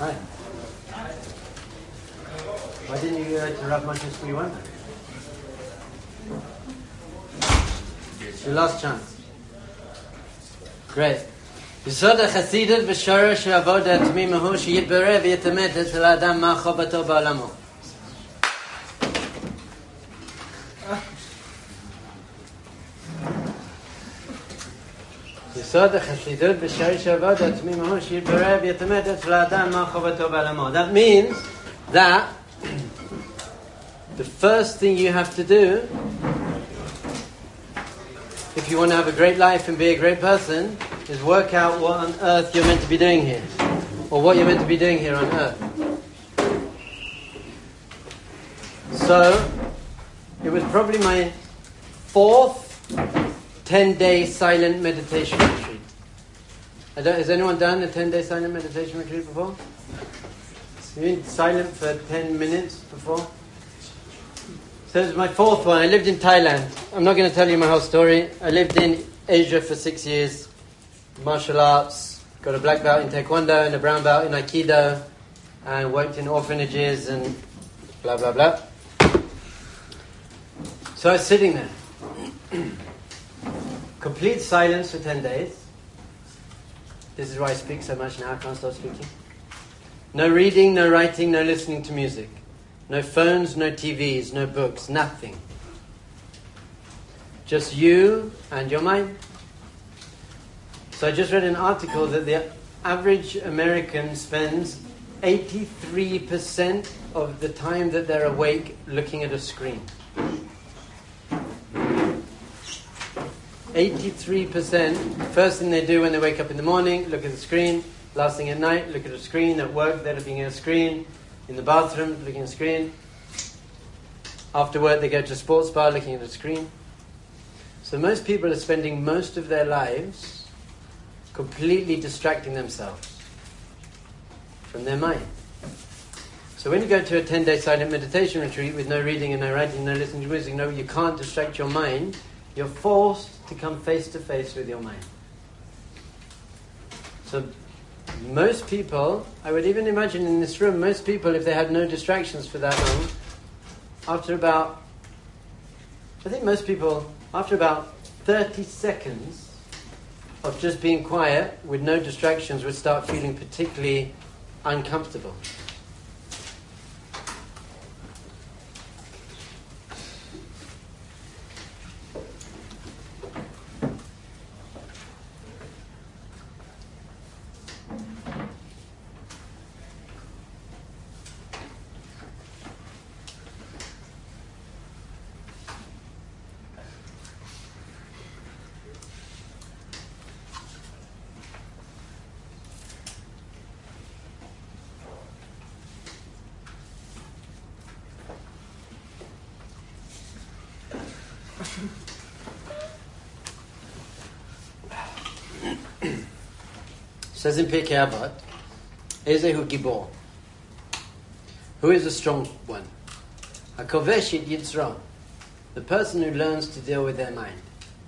Hi. Why didn't you go to Rav Moshe School you went there? It's your last chance. Great. יסוד החסידות ושורש העבודה התמימה הוא שיתברר ויתאמת אצל האדם מה חובתו בעולמו. יסוד החסידות ושורש העבודה התמימה הוא שיתברר ויתאמת אצל האדם מה חובתו בעולמו. That means that the first thing you have to do if you want to have a great life and be a great person is work out what on earth you're meant to be doing here, or what you're meant to be doing here on earth. So, it was probably my 4th 10-day silent meditation retreat. Has anyone done a 10-day silent meditation retreat before? You've been silent for 10 minutes before? So it was my 4th one. I lived in Thailand. I'm not going to tell you my whole story. I lived in Asia for 6 years. Martial arts, got a black belt in Taekwondo and a brown belt in Aikido, and worked in orphanages and blah, blah, blah. So I was sitting there. Complete silence for 10 days. This is why I speak so much now. I can't stop speaking. No reading, no writing, no listening to music. No phones, no TVs, no books, nothing. Just you and your mind. So I just read an article that the average American spends 83% of the time that they're awake looking at a screen. 83%. First thing they do when they wake up in the morning, look at the screen. Last thing at night, look at a screen. At work, they're looking at a screen. In the bathroom, looking at a screen. After work, they go to a sports bar, looking at a screen. So most people are spending most of their lives completely distracting themselves from their mind. So when you go to a 10-day silent meditation retreat with no reading and no writing, no listening to music, no, you can't distract your mind. You're forced to come face to face with your mind. So most people, I would even imagine in this room, most people, if they had no distractions for that long, after about 30 seconds of just being quiet with no distractions would start feeling particularly uncomfortable. Says in Pirkei Avot, Ezehu Gibor. Who is a strong one? HaKovesh et Yitzro. The person who learns to deal with their mind.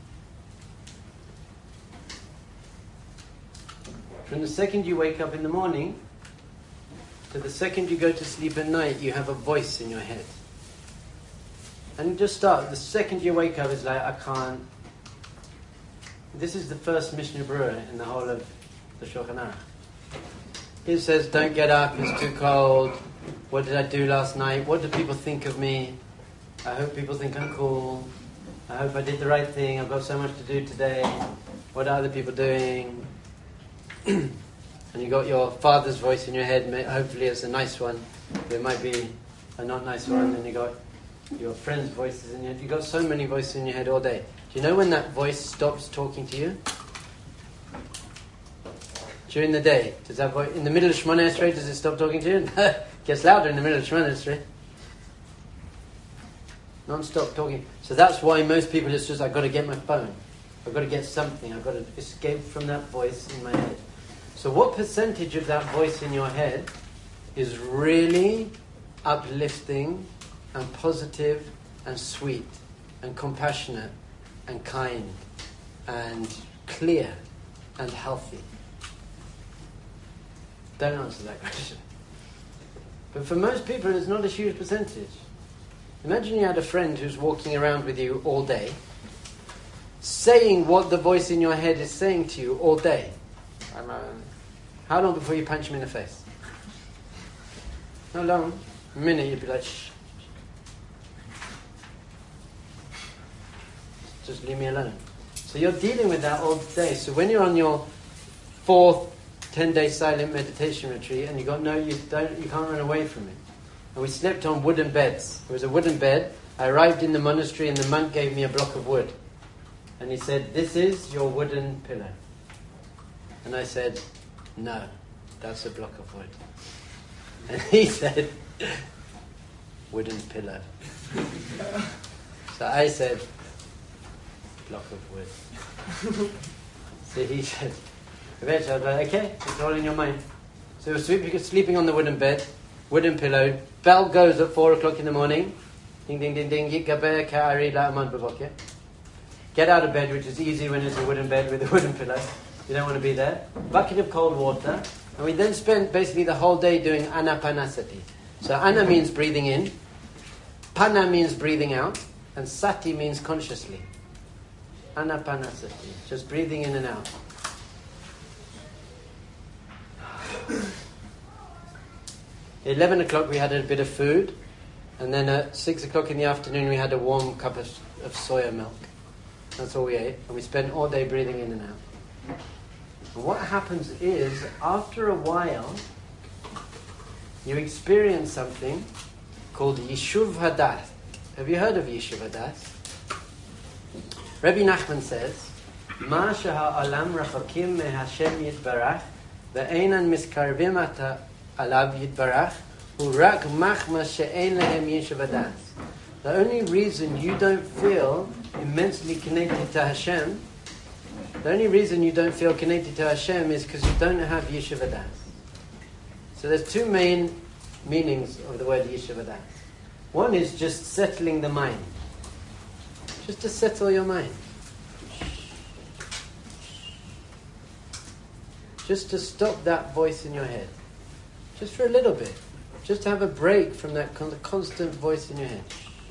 From the second you wake up in the morning to the second you go to sleep at night, you have a voice in your head. And just start. The second you wake up, it's like, I can't. This is the first Mishnah Berurah in the whole of the Shulchan Aruch. It says, don't get up, it's too cold. What did I do last night? What do people think of me? I hope people think I'm cool. I hope I did the right thing. I've got so much to do today. What are other people doing? And you got your father's voice in your head. Hopefully it's a nice one. There might be a not nice one. And you got your friend's voices in your head. You got so many voices in your head all day. Do you know when that voice stops talking to you? During the day. Does that voice, in the middle of Shemona Esrei, does it stop talking to you? It gets louder in the middle of Shemona Esrei. Non-stop talking. So that's why most people, it's just, I've got to get my phone. I've got to get something. I've got to escape from that voice in my head. So what percentage of that voice in your head is really uplifting and positive and sweet and compassionate and kind and clear and healthy? Don't answer that question. But for most people, it's not a huge percentage. Imagine you had a friend who's walking around with you all day, saying what the voice in your head is saying to you all day. How long before you punch him in the face? How long? A minute, you'd be like, shh. Just leave me alone. So you're dealing with that all day. So when you're on your 4th 10-day silent meditation retreat and you can't run away from it. And we slept on wooden beds. It was a wooden bed. I arrived in the monastery and the monk gave me a block of wood. And he said, "This is your wooden pillow." And I said, "No, that's a block of wood." And he said, "Wooden pillow." So I said, "Block of wood." So he said, eventually I was like, "Okay, it's all in your mind." So we're sleeping on the wooden bed, wooden pillow. Bell goes at 4 o'clock in the morning. Ding, ding, ding, ding. Get out of bed, which is easy when it's a wooden bed with a wooden pillow. You don't want to be there. Bucket of cold water. And we then spent basically the whole day doing anapanasati. So ana means breathing in. Pana means breathing out. And sati means consciously. Anapanasati. Just breathing in and out. At 11 o'clock we had a bit of food. And then at 6 o'clock in the afternoon we had a warm cup of soya milk. That's all we ate. And we spent all day breathing in and out. And what happens is, after a while, you experience something called Yishuv Hadas. Have you heard of Yishuv Hadas? Rabbi Nachman says, "Ma sheha'alam rachakim meHashem yitbarach, ve'einan miskarvim ata alav yitbarach, hu rak machma she'ein lehem Yishuv Hadas." The only reason you don't feel immensely connected to Hashem, the only reason you don't feel connected to Hashem is because you don't have Yishuv Hadas. So there's two main meanings of the word Yishuv Hadas. One is just settling the mind. Just to settle your mind. Just to stop that voice in your head. Just for a little bit. Just to have a break from that constant voice in your head.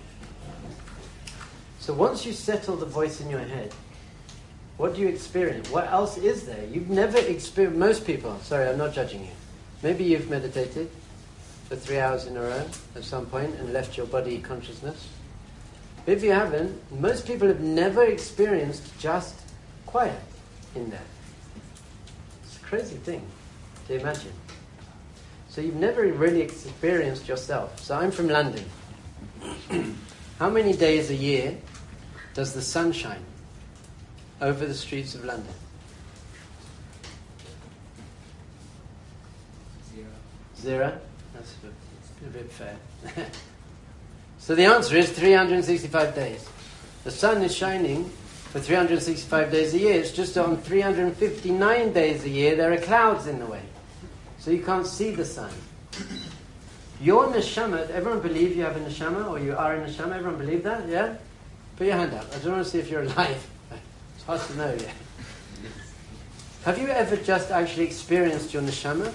So once you settle the voice in your head, what do you experience? What else is there? You've never experienced, most people, sorry, I'm not judging you. Maybe you've meditated for 3 hours in a row at some point and left your body consciousness. But if you haven't, most people have never experienced just quiet in there. It's a crazy thing to imagine. So you've never really experienced yourself. So I'm from London. How many days a year does the sun shine over the streets of London? 0? That's a bit fair. So the answer is 365 days. The sun is shining for 365 days a year. It's just on 359 days a year there are clouds in the way. So you can't see the sun. Your neshama, everyone believe you have a neshama or you are a neshama? Everyone believe that? Yeah? Put your hand up. I don't want to see if you're alive. It's hard to know yet. Have you ever just actually experienced your neshama?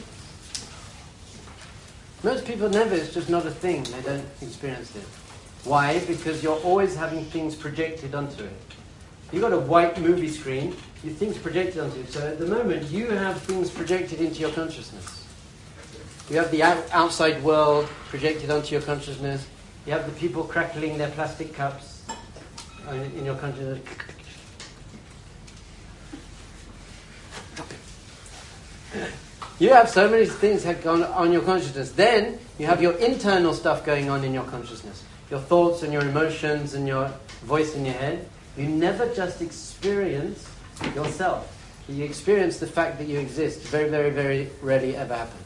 Most people never. It's just not a thing. They don't experience it. Why? Because you're always having things projected onto it. You've got a white movie screen, your things projected onto it. So at the moment, you have things projected into your consciousness. You have the outside world projected onto your consciousness. You have the people crackling their plastic cups in your consciousness. You have so many things going on your consciousness. Then you have your internal stuff going on in your consciousness. Your thoughts and your emotions and your voice in your head. You never just experience yourself. You experience the fact that you exist. Very, very, very rarely ever happens.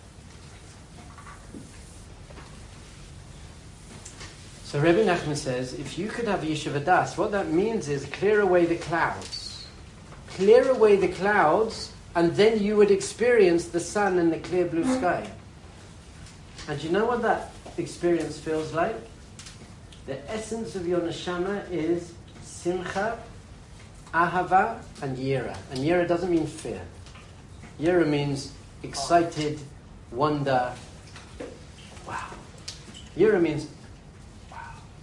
So Rabbi Nachman says, if you could have Yishuv Hadas, what that means is clear away the clouds. Clear away the clouds, and then you would experience the sun and the clear blue sky. And do you know what that experience feels like? The essence of your neshama is simcha, ahava, and yira. And yira doesn't mean fear. Yira means excited, wonder. Wow. Yira means wow.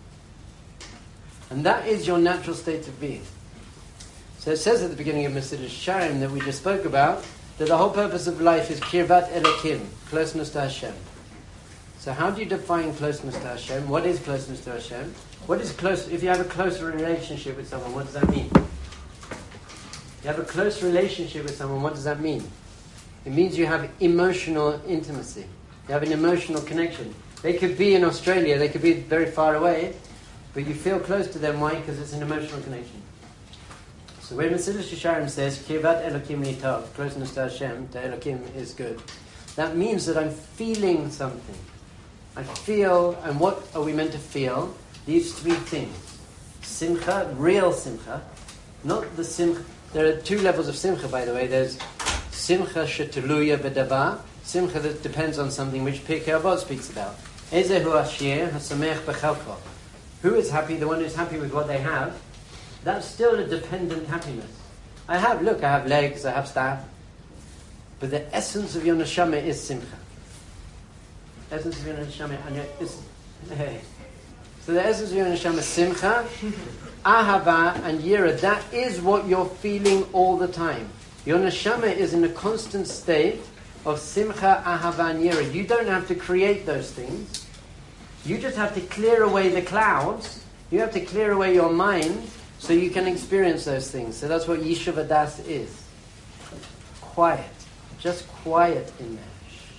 And that is your natural state of being. So it says at the beginning of Mesilas Yesharim that we just spoke about, that the whole purpose of life is Kirvat Elokim, closeness to Hashem. So how do you define closeness to Hashem? What is closeness to Hashem? What is close? If you have a close relationship with someone, what does that mean? You have a close relationship with someone, what does that mean? It means you have emotional intimacy. You have an emotional connection. They could be in Australia, they could be very far away, but you feel close to them. Why? Because it's an emotional connection. So when Mesilas Yesharim says, Kirvat Elokim Nitov, closeness to Hashem, to Elokim is good, that means that I'm feeling something. I feel, and what are we meant to feel? These three things. Simcha, real simcha, not the simcha. There are two levels of simcha, by the way. There's simcha sheteluya b'davar, simcha that depends on something, which Pirkei Avot speaks about. Ezehu ashir hasamech b'chelko. Who is happy? The one who's happy with what they have. That's still a dependent happiness. I have legs, I have staff. But the essence of your neshama is simcha. Essence of your neshama is... Hey. So the essence of your neshama is simcha, ahava, and yira. That is what you're feeling all the time. Your neshama is in a constant state of simcha, ahava, and yira. You don't have to create those things. You just have to clear away the clouds. You have to clear away your mind so you can experience those things. So that's what Yishuv Hadas is. Quiet. Just quiet in there.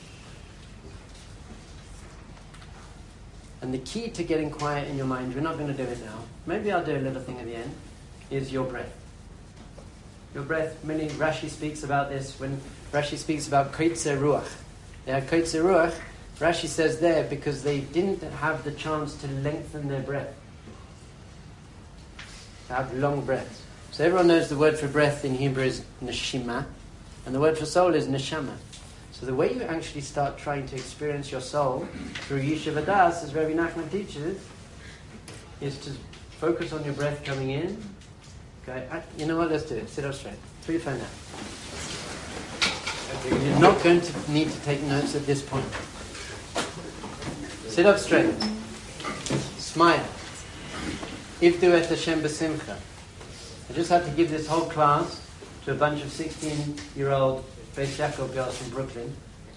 And the key to getting quiet in your mind, we're not going to do it now. Maybe I'll do a little thing at the end, is your breath. Your breath, Rashi speaks about this when Rashi speaks about Koitzer Ruach. They had Koitzer Ruach, Rashi says there, because they didn't have the chance to lengthen their breath. To have long breaths. So everyone knows the word for breath in Hebrew is neshima, and the word for soul is neshama. So the way you actually start trying to experience your soul through Yishuv Hadas, as Rabbi Nachman teaches, is to focus on your breath coming in. Okay, you know what? Let's do it. Sit up straight. Put your phone out. You're not going to need to take notes at this point. Sit up straight. Smile. Ivdu et Hashem b'simcha. I just had to give this whole class to a bunch of 16-year-old Beis Yaakov girls from Brooklyn.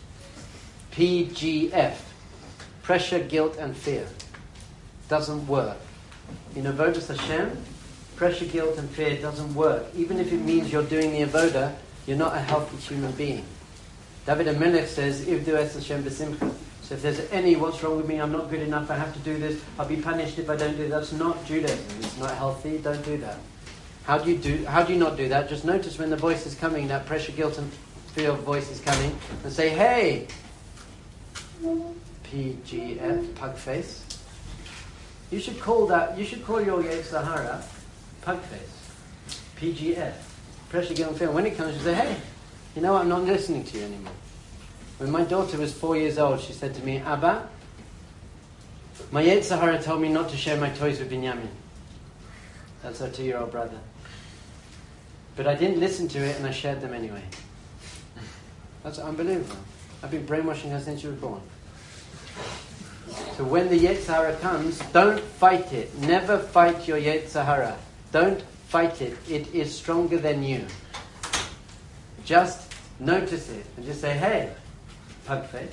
PGF. Pressure, guilt, and fear. Doesn't work. In Avodas Hashem, pressure, guilt, and fear doesn't work. Even if it means you're doing the Avodah, you're not a healthy human being. David HaMelech says, Ivdu es Hashem b'simcha. So if there's any, what's wrong with me, I'm not good enough, I have to do this, I'll be punished if I don't do that. That's not Judaism. It's not healthy, don't do that. How do you not do that? Just notice when the voice is coming, that pressure, guilt, and fear voice is coming, and say, hey, PGF, pug face. You should call your Yetzer Hara pug face. PGF, pressure, guilt, and fear. When it comes, you say, hey, you know what, I'm not listening to you anymore. When my daughter was 4 years old, she said to me, Abba, my Yetzer Hara told me not to share my toys with Binyamin. That's her 2-year-old brother. But I didn't listen to it and I shared them anyway. That's unbelievable. I've been brainwashing her since she was born. So when the Yetzer Hara comes, don't fight it. Never fight your Yetzer Hara. Don't fight it. It is stronger than you. Just notice it and just say, hey, pug face,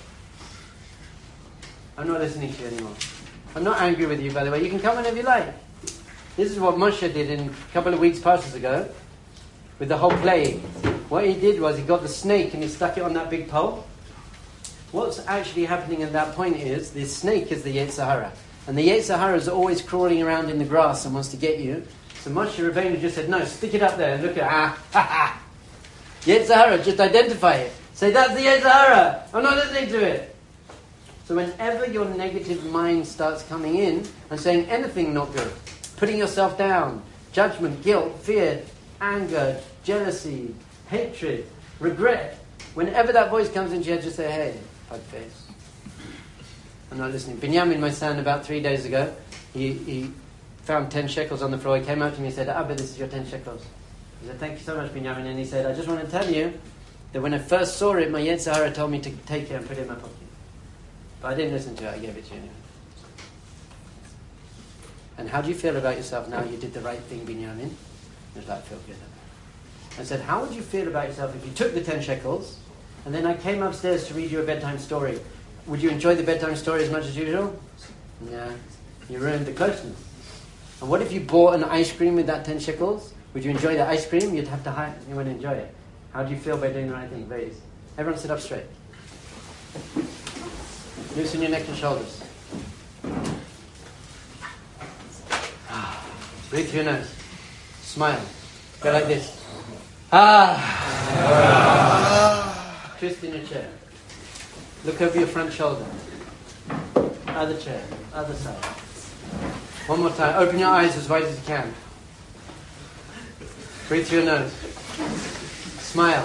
I'm not listening to you anymore. I'm not angry with you, by the way. You can come whenever you like. This is what Moshe did in a couple of weeks past ago with the whole plague. What he did was he got the snake and he stuck it on that big pole. What's actually happening at that point is the snake is the Yetzer Hara. And the Yetzer Hara is always crawling around in the grass and wants to get you. So Moshe Rabbeinu just said, no, stick it up there and look at ha ha. Yetzer Hara, just identify it. Say, that's the Yetzer Hara. I'm not listening to it. So whenever your negative mind starts coming in and saying anything not good, putting yourself down, judgment, guilt, fear, anger, jealousy, hatred, regret, whenever that voice comes into your head, just say, hey, pug face, I'm not listening. Binyamin, my son, about 3 days ago, he found 10 shekels on the floor. He came up to me and said, Abba, this is your 10 shekels. I said, thank you so much, Binyamin. And he said, I just want to tell you that when I first saw it, my Yetzer Hara told me to take it and put it in my pocket. But I didn't listen to it, I gave it to you anyway. And how do you feel about yourself now you did the right thing, Binyamin? It was like, feel good. I said, how would you feel about yourself if you took the 10 shekels and then I came upstairs to read you a bedtime story? Would you enjoy the bedtime story as much as usual? Yeah, you ruined the closeness. And what if you bought an ice cream with that 10 shekels? Would you enjoy the ice cream? You'd have to hide. You wouldn't enjoy it. How do you feel by doing the right thing? Very easy. Everyone sit up straight. Loosen your neck and shoulders. Breathe through your nose. Smile. Go like this. Twist in your chair. Look over your front shoulder. Other chair. Other side. One more time. Open your eyes as wide as you can. Breathe through your nose. Smile.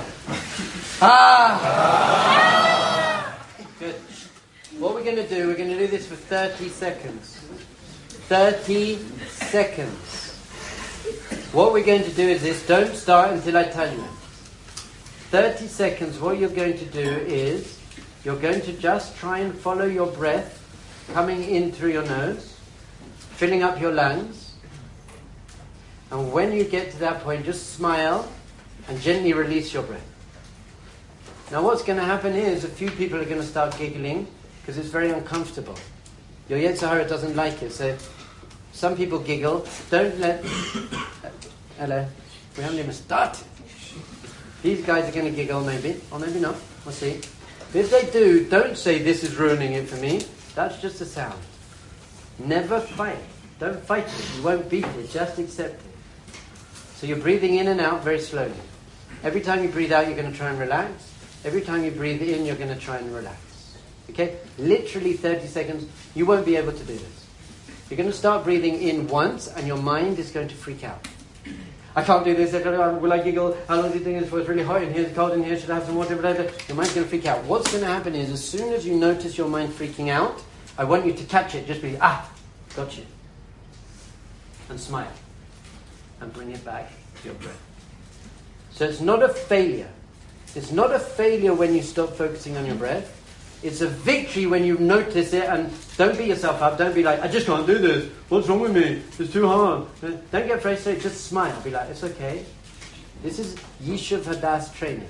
Good. What we're going to do, we're going to do this for 30 seconds. 30 seconds. What we're going to do is this. Don't start until I tell you. 30 seconds, what you're going to do is you're going to just try and follow your breath coming in through your nose, filling up your lungs. And when you get to that point, just smile and gently release your breath. Now what's going to happen is a few people are going to start giggling because it's very uncomfortable. Your Yetzer Hara doesn't like it, so some people giggle. Don't let... Hello. We haven't even started. These guys are going to giggle maybe, or maybe not. We'll see. But if they do, don't say this is ruining it for me. That's just a sound. Never fight. Don't fight it. You won't beat it. Just accept it. So you're breathing in and out very slowly. Every time you breathe out, you're going to try and relax. Every time you breathe in, you're going to try and relax. Okay? Literally 30 seconds. You won't be able to do this. You're going to start breathing in once, and your mind is going to freak out. I can't do this. Will I giggle? How long do you think it's for? It's really hot in here. It's cold in here. Should I have some water? Your mind's going to freak out. What's going to happen is, as soon as you notice your mind freaking out, I want you to catch it. Just be, got you. And smile. And bring it back to your breath. So it's not a failure. It's not a failure when you stop focusing on your breath. It's a victory when you notice it, and don't beat yourself up. Don't be like, I just can't do this. What's wrong with me? It's too hard. Don't get frustrated. Just smile. Be like, it's okay. This is Yishuv Hadas training.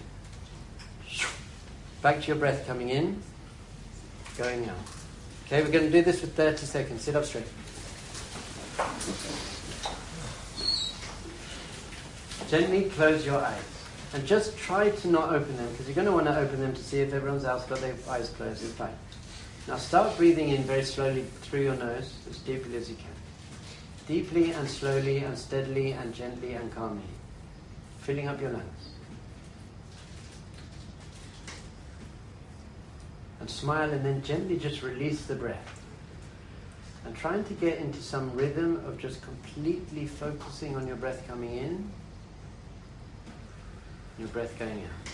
Back to your breath coming in, going out. Okay, we're going to do this for 30 seconds. Sit up straight. Gently close your eyes. And just try to not open them, because you're going to want to open them to see if everyone's else got their eyes closed. It's fine. Now start breathing in very slowly through your nose, as deeply as you can. Deeply and slowly and steadily and gently and calmly. Filling up your lungs. And smile, and then gently just release the breath. And trying to get into some rhythm of just completely focusing on your breath coming in, your breath going out.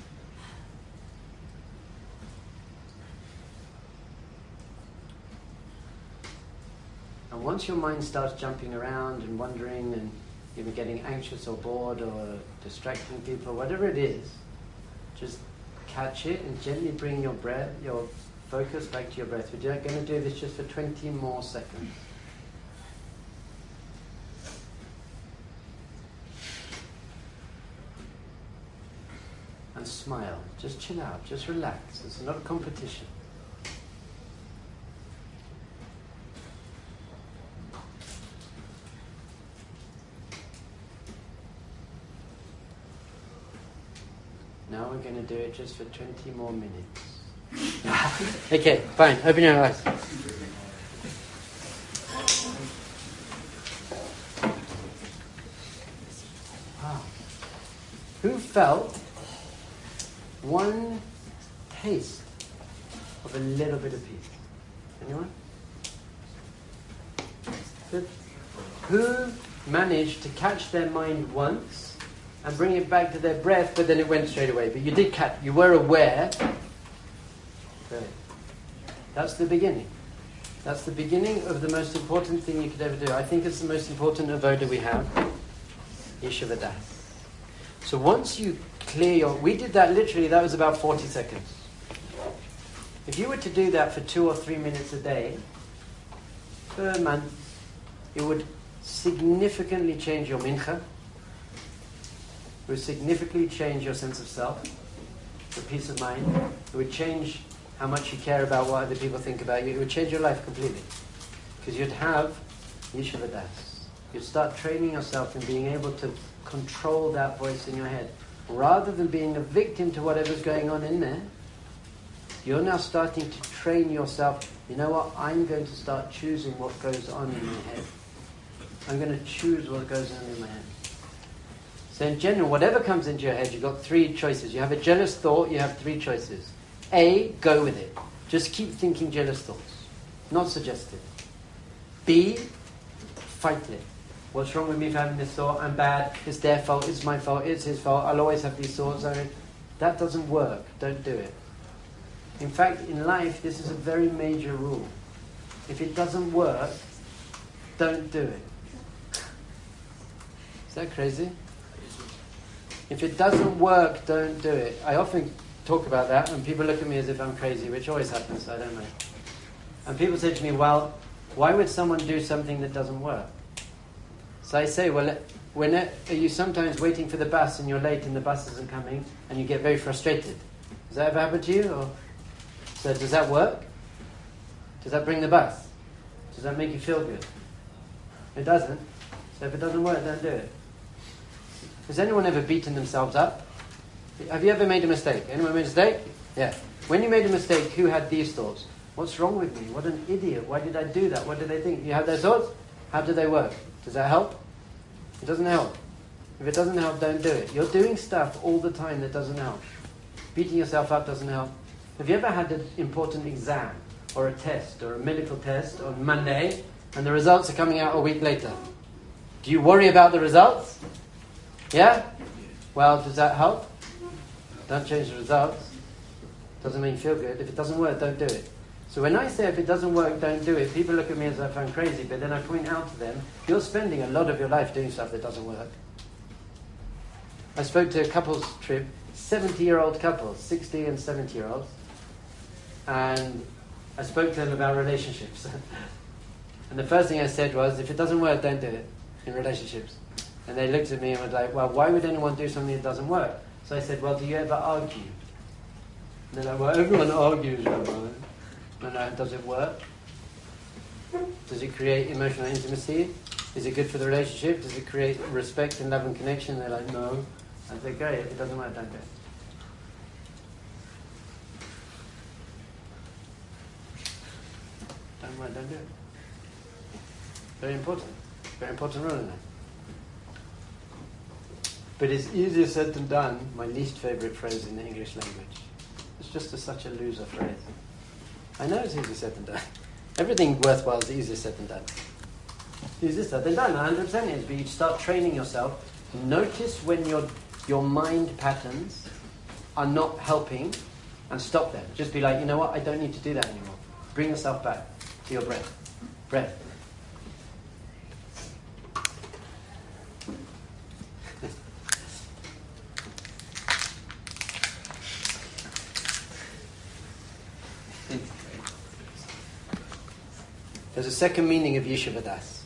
And once your mind starts jumping around and wondering and even getting anxious or bored or distracting people, whatever it is, just catch it and gently bring your breath, your focus back to your breath. We're going to do this just for 20 more seconds. And smile. Just chill out. Just relax. It's not a competition. Now we're going to do it just for 20 more minutes. Okay, fine. Open your eyes. Wow. Who felt one taste of a little bit of peace? Anyone? Good. Who managed to catch their mind once and bring it back to their breath, but then it went straight away? But you did catch, you were aware. Good. That's the beginning. That's the beginning of the most important thing you could ever do. I think it's the most important avoda we have. Yishuv Hadas. So once you clear your... We did that literally, that was about 40 seconds. If you were to do that for 2 or 3 minutes a day, per month, it would significantly change your mincha. It would significantly change your sense of self, your peace of mind. It would change how much you care about what other people think about you. It would change your life completely. Because you'd have Yeshiva Das. You'd start training yourself in being able to control that voice in your head. Rather than being a victim to whatever's going on in there, you're now starting to train yourself. You know what? I'm going to start choosing what goes on in my head. I'm going to choose what goes on in my head. So in general, whatever comes into your head, you've got 3 choices. You have a jealous thought, you have 3 choices. A, go with it. Just keep thinking jealous thoughts. Not suggested. B, fight it. What's wrong with me for having this thought? I'm bad. It's their fault. It's my fault. It's his fault. I'll always have these thoughts. That doesn't work. Don't do it. In fact, in life, this is a very major rule. If it doesn't work, don't do it. Is that crazy? If it doesn't work, don't do it. I often talk about that, and people look at me as if I'm crazy, which always happens, so I don't know. And people say to me, well, why would someone do something that doesn't work? So I say, well, are you sometimes waiting for the bus and you're late and the bus isn't coming and you get very frustrated? Does that ever happen to you? Or, so does that work? Does that bring the bus? Does that make you feel good? It doesn't. So if it doesn't work, don't do it. Has anyone ever beaten themselves up? Have you ever made a mistake? Anyone made a mistake? Yeah. When you made a mistake, who had these thoughts? What's wrong with me? What an idiot. Why did I do that? What did they think? You have those thoughts? How do they work? Does that help? It doesn't help. If it doesn't help, don't do it. You're doing stuff all the time that doesn't help. Beating yourself up doesn't help. Have you ever had an important exam or a test or a medical test on Monday and the results are coming out a week later? Do you worry about the results? Yeah? Well, does that help? Don't change the results. Doesn't make you feel good. If it doesn't work, don't do it. So when I say if it doesn't work, don't do it, people look at me as if I'm crazy, but then I point out to them, you're spending a lot of your life doing stuff that doesn't work. I spoke to a couples trip, 70-year-old couples, 60 and 70-year-olds, and I spoke to them about relationships. And the first thing I said was, if it doesn't work, don't do it in relationships. And they looked at me and were like, well, why would anyone do something that doesn't work? So I said, well, do you ever argue? And they're like, well, everyone argues, Rabbi. No, does it work? Does it create emotional intimacy? Is it good for the relationship? Does it create respect and love and connection? And they're like, no. I said, great, if it doesn't work, don't do it. Don't do it. Very important. Very important rule in that. But it's easier said than done, my least favourite phrase in the English language. It's just such a loser phrase. I know it's easier said than done. Everything worthwhile is easier said than done. Easier said than done, 100% is, but you start training yourself. Notice when your mind patterns are not helping and stop them. Just be like, you know what, I don't need to do that anymore. Bring yourself back to your breath. Breath. There's a second meaning of Yeshiva Das.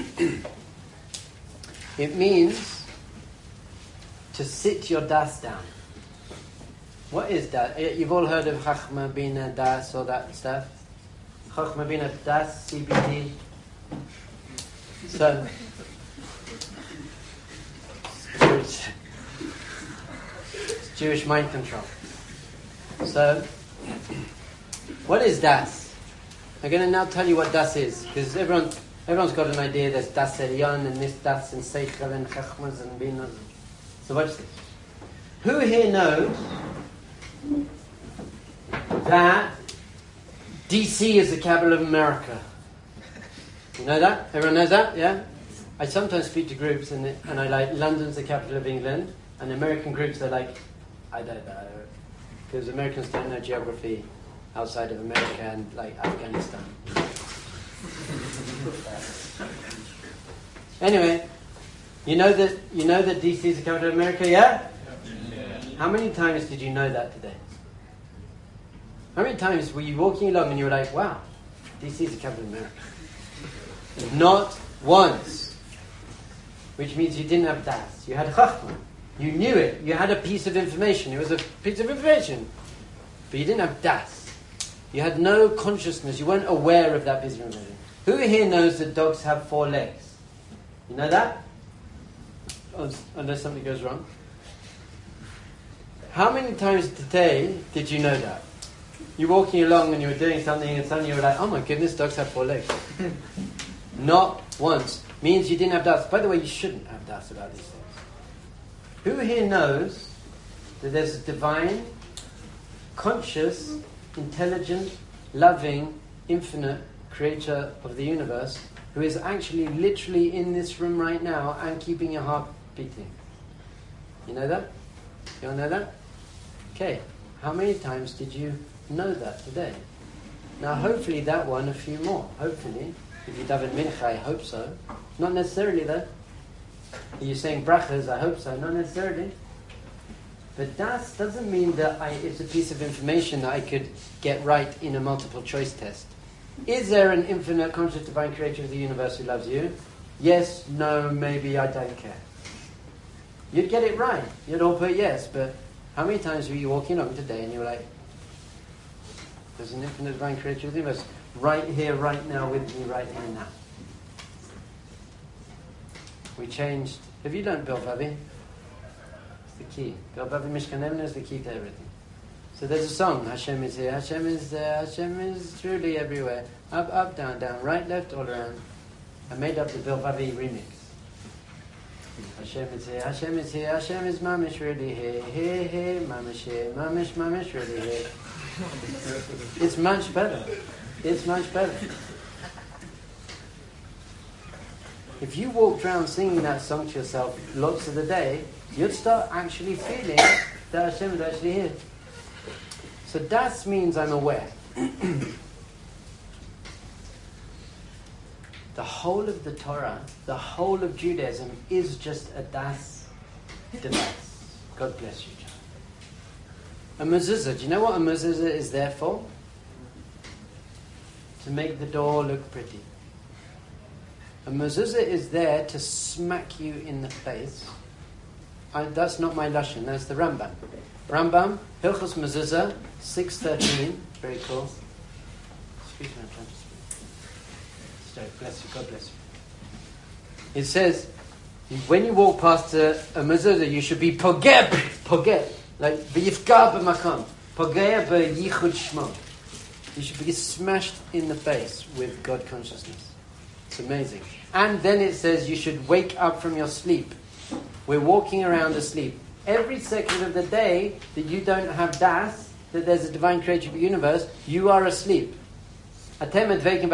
It means to sit your Das down. What is that? You've all heard of Chachma Bina Das, all that stuff. Chachma Bina Das, CBD. So, it's Jewish mind control. So, what is Das? I'm going to now tell you what Das is, because everyone's got an idea. There's Das Elyon and this Das and Seichel and Chachmas and Binas. So watch this. Who here knows that DC is the capital of America? You know that? Everyone knows that? Yeah? I sometimes speak to groups and I like, London's the capital of England, and American groups, they're like, I don't know, because Americans don't know geography outside of America and like Afghanistan. Anyway, you know that DC is the capital of America, yeah? How many times did you know that today? How many times were you walking along and you were like, wow, DC is the capital of America? Not once. Which means you didn't have das. You had chachma. You knew it. You had a piece of information. It was a piece of information. But you didn't have das. You had no consciousness. You weren't aware of that piece of information. Who here knows that dogs have 4 legs? You know that? Unless something goes wrong. How many times today did you know that? You're walking along and you were doing something and suddenly you were like, oh my goodness, dogs have 4 legs. Not once. Means you didn't have das. By the way, you shouldn't have das about these things. Who here knows that there's a divine, conscious, intelligent, loving, infinite creator of the universe who is actually literally in this room right now and keeping your heart beating? You know that? You all know that? Okay. How many times did you know that today? Now hopefully that one, a few more. Hopefully. If you daven mincha, I hope so. Not necessarily though. Are you saying brachas? I hope so. Not necessarily. But das doesn't mean that it's a piece of information that I could get right in a multiple choice test. Is there an infinite, conscious, divine creator of the universe who loves you? Yes, no, maybe, I don't care. You'd get it right. You'd all put yes, but how many times were you walking along today and you were like, there's an infinite, divine creator of the universe right here, right now, with me, right here, now. We changed. Have you learned Bilvavi? It's the key. Bilvavi Mishkan Emna is the key to everything. So there's a song, Hashem is here, Hashem is there, Hashem is truly everywhere. Up, up, down, down, right, left, all around. I made up the Bilvavi remix. Hashem is here, Hashem is here, Hashem is mamish really here, here, mamish here, mamish really here. It's much better. It's much better. If you walked around singing that song to yourself lots of the day, you'd start actually feeling that Hashem is actually here. So das means I'm aware. The whole of the Torah, the whole of Judaism is just a das device. God bless you, John. A mezuzah. Do you know what a mezuzah is there for? To make the door look pretty. A mezuzah is there to smack you in the face. That's not my lashon, that's the Rambam. Rambam, Hilchos Mezuzah, 6:13. Very cool. Excuse me, I'm trying to speak. Sorry, bless you, God bless you. It says, when you walk past a mezuzah, you should be pogeh, like v'yifka b'makam, pogeh b'yichud shmo. You should be smashed in the face with God consciousness. It's amazing. And then it says you should wake up from your sleep. We're walking around asleep. Every second of the day that you don't have das, that there's a divine creator of the universe, you are asleep. Those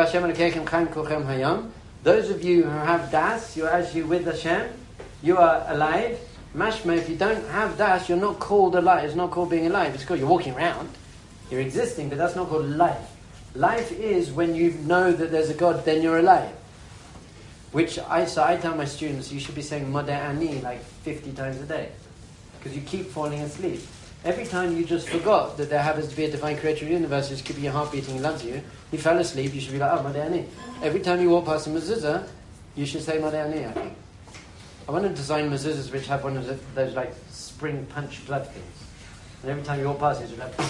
of you who have das, you're actually with Hashem, you are alive. Mashma, if you don't have das, you're not called alive. It's not called being alive. It's called you're walking around. You're existing, but that's not called life. Life is when you know that there's a God, then you're alive. So I tell my students, you should be saying Modeh Ani like 50 times a day. Because you keep falling asleep. Every time you just forgot that there happens to be a divine creator of the universe who's keeping your heart beating and loves you, you fell asleep, you should be like, oh, Modeh Ani. Every time you walk past a mezuzah, you should say Modeh Ani, I think. I want to design mezuzahs which have one of those like spring punch blood things. And every time you walk past it, you're like,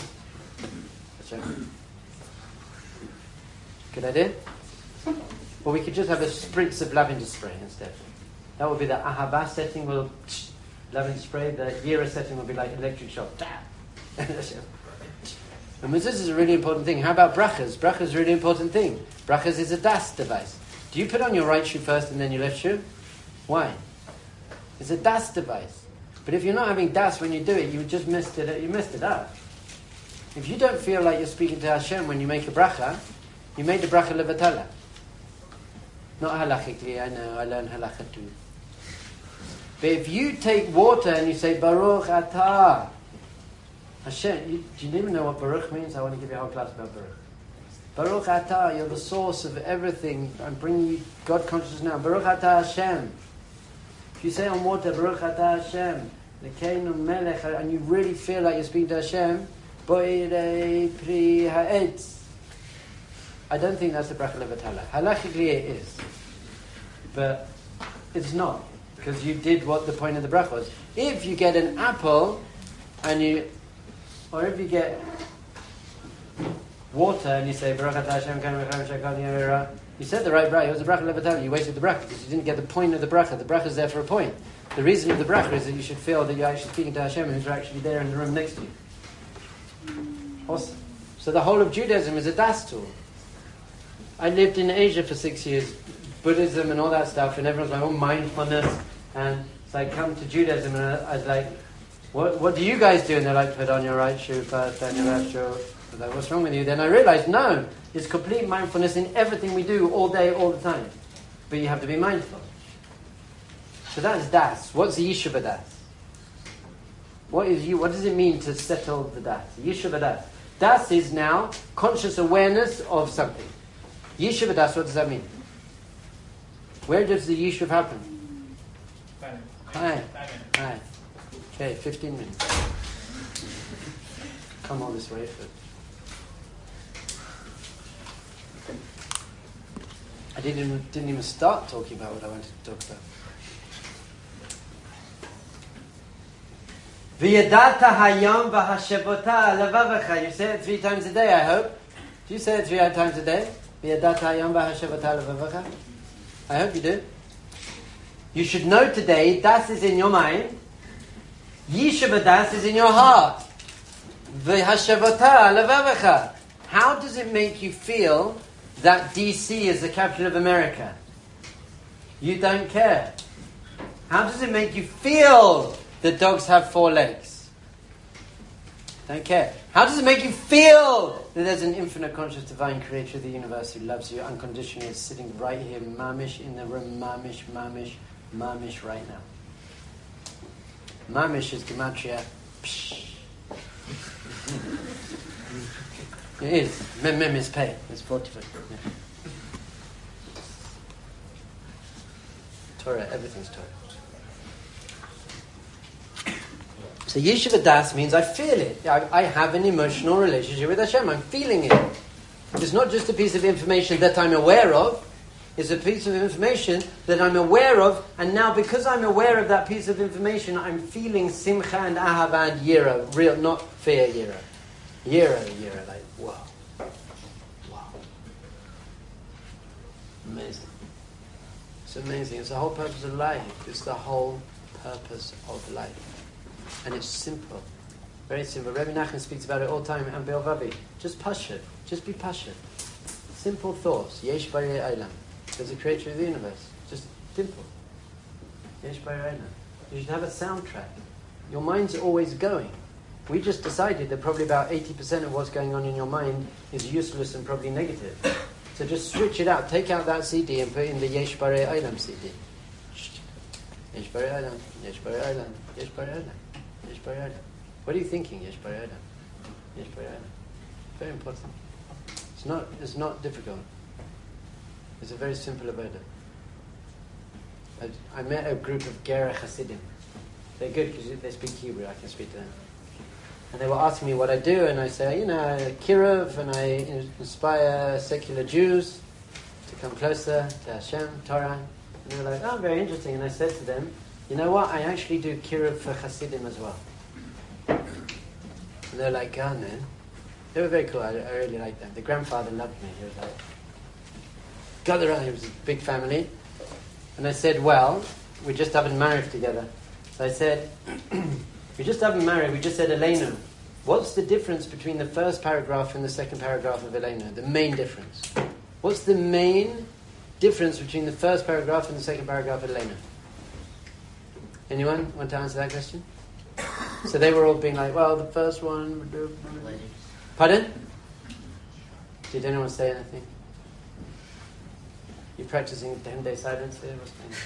good idea? Or we could just have a spritz of lavender spray instead. That would be the Ahava setting, will lavender spray. The Yira setting will be like electric shock. And mezuzah is a really important thing. How about brachas? Brachas is a really important thing. Brachas is a das device. Do you put on your right shoe first and then your left shoe? Why? It's a das device. But if you're not having das when you do it, you just messed it up. You messed it up. If you don't feel like you're speaking to Hashem when you make a bracha, you made the bracha levatala. Not halachically, I know, I learned halacha too. But if you take water and you say, Baruch atah, Hashem, do you even know what Baruch means? I want to give you a whole class about Baruch. Baruch atah, you're the source of everything. I'm bringing you God consciousness now. Baruch atah Hashem. If you say on water, Baruch atah Hashem, Lekeinu melech, and you really feel like you're speaking to Hashem, boirei pri ha'etz. I don't think that's the bracha levatala. Halachically it is. But it's not. Because you did what the point of the bracha was. If you get an apple, or if you get water and you say, Baruch atah Hashem Elokeinu melech haolam shekal yirah, you said the right bracha. It was the bracha levatala. You wasted the bracha because you didn't get the point of the bracha. The bracha is there for a point. The reason of the bracha is that you should feel that you're actually speaking to Hashem who's actually there in the room next to you. Awesome. So the whole of Judaism is a das tool. I lived in Asia for 6 years, Buddhism and all that stuff, and everyone's like, oh, mindfulness. And so I come to Judaism and I was like, what do you guys do? And they're like, put on your right shoe first, then your left shoe. I was like, what's wrong with you? Then I realized, no, it's complete mindfulness in everything we do all day, all the time. But you have to be mindful. So that's das. What's the yeshiva das? What does it mean to settle the das? Yeshiva das. Das is now conscious awareness of something. Yeshiva das, what does that mean? Where does the yeshiva happen? Hi. Okay, 15 minutes. Come all this way. I didn't even start talking about what I wanted to talk about. V'yadata hayom v'hashevota levavecha. You say it 3 times a day, I hope. Do you say it 3 times a day? V'yadata hayom v'hashevota levavecha. I hope you do. You should know today, das is in your mind. Yeshiva das is in your heart. V'hashevota levavecha. How does it make you feel that DC is the capital of America? You don't care. How does it make you feel that dogs have 4 legs? Don't care. How does it make you feel that there's an infinite conscious divine creator of the universe who loves you unconditionally, is sitting right here, mamish in the room, mamish right now? Mamish is gematria. Psh. It is. Mem is pay. It's 40. Yeah. Torah, everything's Torah. So Yeshiva Das means I feel it. I have an emotional relationship with Hashem. I'm feeling it. It's not just a piece of information that I'm aware of. It's a piece of information that I'm aware of, and now because I'm aware of that piece of information, I'm feeling simcha and ahava and yira. Real, not fear yira. Yira, like, wow. Amazing. It's amazing. It's the whole purpose of life. It's the whole purpose of life. And it's simple. Very simple. Rebbe Nachman speaks about it all the time. And Be'ovavi. Just pashat. Just be pashat. Simple thoughts. Yesh Barei Olam. There's a creator of the universe. Just simple. Yesh Barei Olam. You should have a soundtrack. Your mind's always going. We just decided that probably about 80% of what's going on in your mind is useless and probably negative. So just switch it out. Take out that CD and put in the Yesh Barei Olam CD. Yesh Barei Olam. Yesh Barei Olam. Yesh Barei Olam. Yesh Barei Olam. What are you thinking? Yesh Barei Olam. Yesh Barei Olam. Very important. It's not difficult. It's a very simple avodah. I met a group of Gera Hasidim. They're good because they speak Hebrew. I can speak to them. And they were asking me what I do, and I say, Kiruv, and I inspire secular Jews to come closer to Hashem, Torah. And they were like, oh, very interesting. And I said to them, you know what? I actually do Kiruv for Hasidim as well. And they're like, oh, man. They were very cool. I really liked them. The grandfather loved me. He was like, got around. It was a big family. And I said, well, we just haven't married together. So I said, we just haven't married. We just said Elenu. What's the difference between the first paragraph and the second paragraph of Elenu? The main difference. What's the main difference between the first paragraph and the second paragraph of Elenu? Anyone want to answer that question? So they were all being like, well, the first one... Pardon? Did anyone say anything? You practicing 10-day silence here?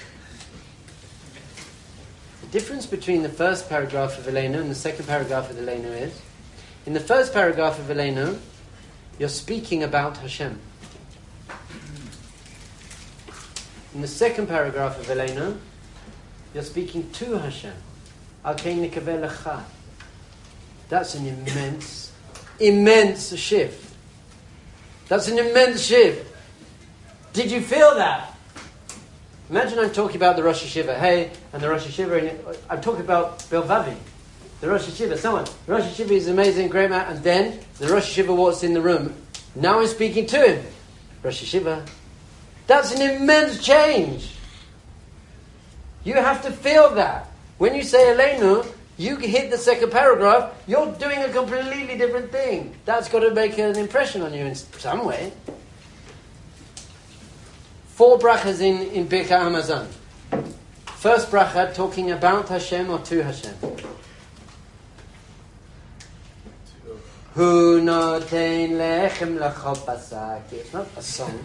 The difference between the first paragraph of Elenu and the second paragraph of Elenu is, in the first paragraph of Elenu, you're speaking about Hashem. In the second paragraph of Elenu, you're speaking to Hashem. That's an immense shift. That's an immense shift. Did you feel that? Imagine I'm talking about the Rosh Hashiva. Hey, and the Rosh Hashiva, I'm talking about Bilvavi. The Rosh Hashiva, someone. The Rosh Hashiva is amazing, great man. And then the Rosh Hashiva walks in the room. Now I'm speaking to him. Rosh Hashiva. That's an immense change. You have to feel that. When you say Aleinu, you hit the second paragraph, you're doing a completely different thing. That's got to make an impression on you in some way. 4 brachas in Birkat Hamazon. First bracha talking about Hashem or to Hashem. Hu notein lechem lachol pasak. It's not a song.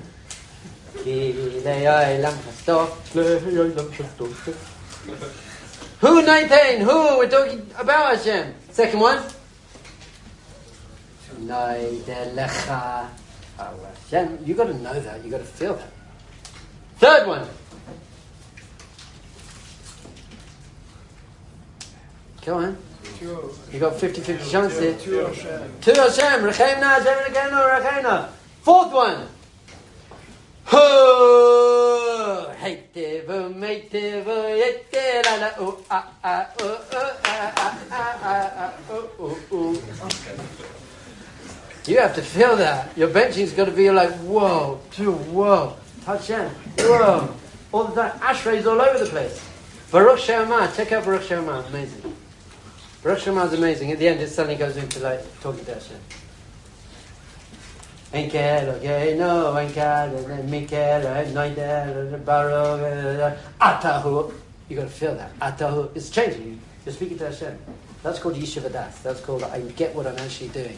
Who 19? Who? We're talking about Hashem. Second one. Noidelecha. Hashem. You got to know that. You got to feel that. Third one. Go on. You got 50-50 chance here. To Hashem. Rechaimna Hashem Elokeinu Rechaina. Fourth one. Ho heitiv meitiv yeter ala u a a u. You have to feel that. Your benching's got to be like whoa, whoa, Hashem, whoa, all the time. Ashrays all over the place. Baruch She'amah, check out Baruch She'amah, amazing. Baruch She'amah is amazing. At the end, it suddenly goes into like talking to Hashem. Enkel, okay, no, Enkel, Mikel, Noidel, Baruch, Atahu. You got to feel that. Atahu. It's changing. You're speaking to Hashem. That's called Yishuv Adas. That's called I get what I'm actually doing.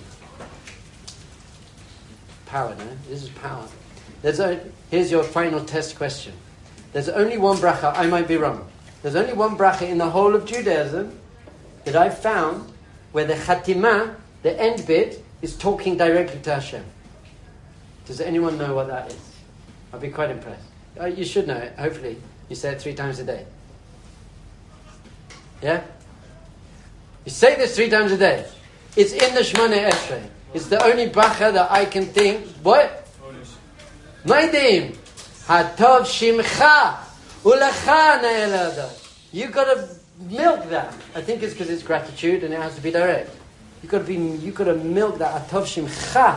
Power, no? This is power. Here's your final test question. There's only one bracha. I might be wrong. There's only one bracha in the whole of Judaism that I've found where the Chatimah, the end bit, is talking directly to Hashem. Does anyone know what that is? I'll be quite impressed. You should know it, hopefully. You say it 3 times a day. Yeah? You say this 3 times a day. It's in the Shmoneh Esrei. It's the only bracha that I can think. What? Maidim. Hatov shimcha ulecha ne'elada. You got to milk that. I think it's because it's gratitude and it has to be direct. You got to milk that. Hatov shimcha.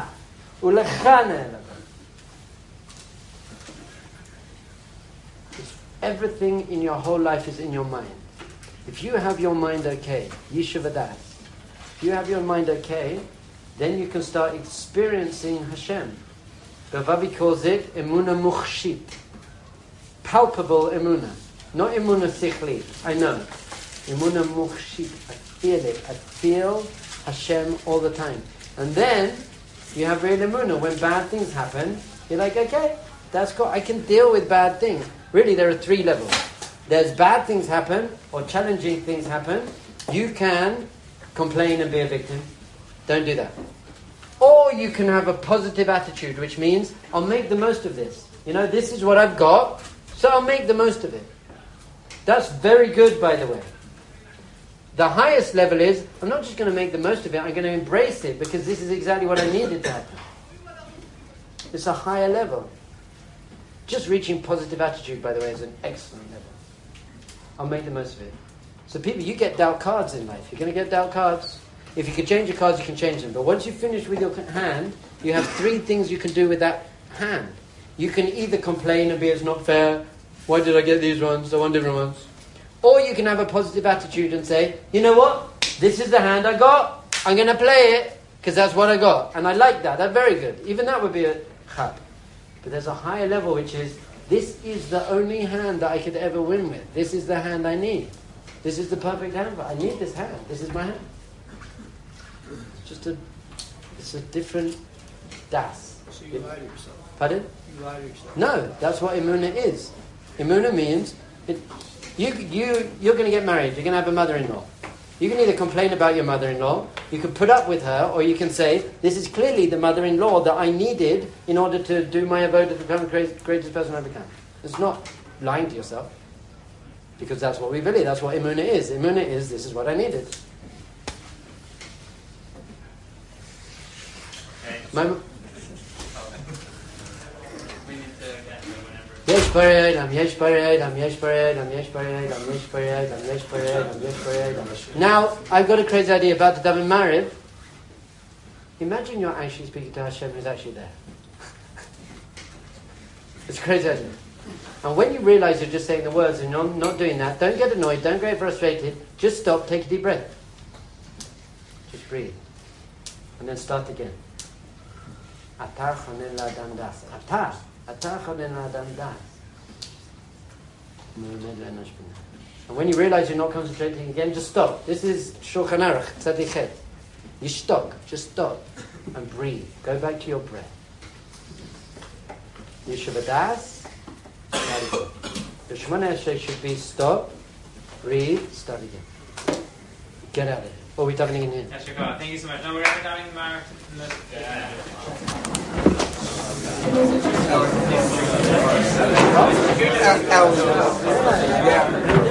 Everything in your whole life is in your mind. If you have your mind okay, Yishuv Adas, if you have your mind okay, then you can start experiencing Hashem. Bavavi calls it Emunah Mukhshit. Palpable Emunah. Not Emunah Sichli. I know. Emunah Mukhshit. I feel it. I feel Hashem all the time. And then you have real emunah. When bad things happen, you're like, okay, that's cool. I can deal with bad things. Really, there are 3 levels. There's bad things happen or challenging things happen. You can complain and be a victim. Don't do that. Or you can have a positive attitude, which means I'll make the most of this. You know, this is what I've got, so I'll make the most of it. That's very good, by the way. The highest level is, I'm not just going to make the most of it, I'm going to embrace it because this is exactly what I needed to happen. It's a higher level. Just reaching positive attitude, by the way, is an excellent level. I'll make the most of it. So people, you get dealt cards in life. You're going to get dealt cards. If you can change your cards, you can change them. But once you finish with your hand, you have 3 things you can do with that hand. You can either complain and be, it's not fair. Why did I get these ones? I want different ones. Or you can have a positive attitude and say, you know what? This is the hand I got. I'm going to play it because that's what I got. And I like that. That's very good. Even that would be a chap. But there's a higher level which is, this is the only hand that I could ever win with. This is the hand I need. This is the perfect hand. But I need this hand. This is my hand. It's a different das. So you lie to yourself. Pardon? You lie to yourself. No, that's what emunah is. Emunah means... You're going to get married. You're going to have a mother-in-law. You can either complain about your mother-in-law, you can put up with her, or you can say, this is clearly the mother-in-law that I needed in order to do my avodah to become the greatest person I ever can. It's not lying to yourself. Because that's what we believe. That's what Emunah is. Emunah is, this is what I needed. Okay. My, We need to get to whenever. Yesh Bared, I'm Yesh Bared, I'm Yesh Bared, I'm Yesh Bared, I'm Yesh Bared, I'm Yesh Bared, I'm Yesh Bared. Now, I've got a crazy idea about the Daven Mariv. Imagine you're actually speaking to Hashem who's actually there. It's a crazy idea. And when you realize you're just saying the words and you're not doing that, don't get annoyed, don't get frustrated, just stop, take a deep breath. Just breathe. And then start again. Atar chonen la'adam das. Atar chonen la'adam das. And when you realize you're not concentrating again, just stop. This is Shulchan Aruch, Tzadik Het. You stop, just stop, and breathe. Go back to your breath. Yeshiva das, start again. The Shemona Esrei should be stop, breathe, start again. Get out of it. Or we're davening in here. Yes, your God. Thank you so much. No, we're going to be davening tomorrow. Yeah.